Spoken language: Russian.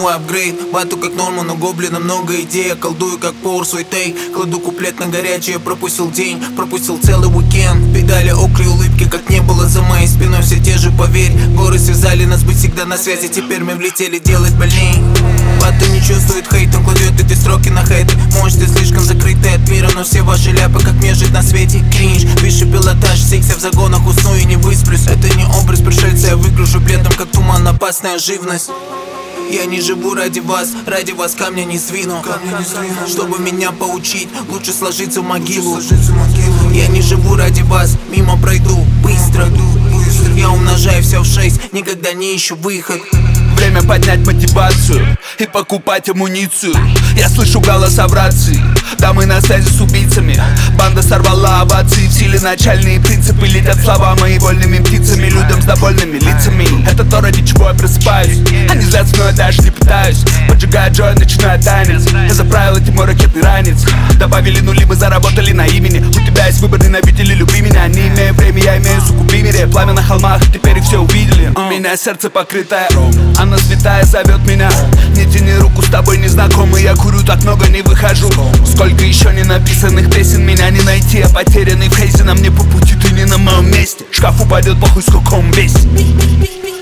новый апгрейд. Бату как норма, но гоблина много идей. Я колдую как повар свой тейк. Кладу куплет на горячее, пропустил день, пропустил целый уикенд. Педали окли, улыбки как не было за моей спиной. Все те же, поверь, горы связали нас быть всегда на связи. Теперь мы влетели делать больней. Баты не чувствует хейт, он кладет эти строки на хейты. Может, ты слишком закрытый от мира, но все ваши ляпы, как мне жить на свете. Кринж, высший пилотаж, сикся в загонах, усну и не высплюсь. Это не образ пришельца, я выгляжу бледным, как туман, опасная живность. Я не живу ради вас камня не сдвину. Чтобы меня поучить, лучше сложиться в могилу. Я не живу ради вас, мимо пройду быстро. Я умножаю все в 6, никогда не ищу выход. Время поднять мотивацию и покупать амуницию. Я слышу голоса в рации, да мы на связи с убийцами. Банда сорвала овации, в силе начальные принципы. Летят слова мои вольными птицами, людям с довольными лицами. Это то, ради чего я просыпаюсь. Они злятся, но я даже не пытаюсь. Поджигая джой, начинаю танец. Я заправил эти мой ракетный ранец. Добавили нули, мы заработали на имени. У тебя есть выбор, ненавидь или люби меня. Не имею времени, я имею сугуби мире. Пламя на холмах, теперь их все увидели. У меня сердце покрытое, она святая зовет меня. Не тяни руку, с тобой не знакомый. Я курю, так много не выхожу. Сколько еще не написанных песен, меня не найти. Я потерянный в хейзе, на мне по пути, ты не на моем месте. Шкаф упадет, похуй, сколько он весит.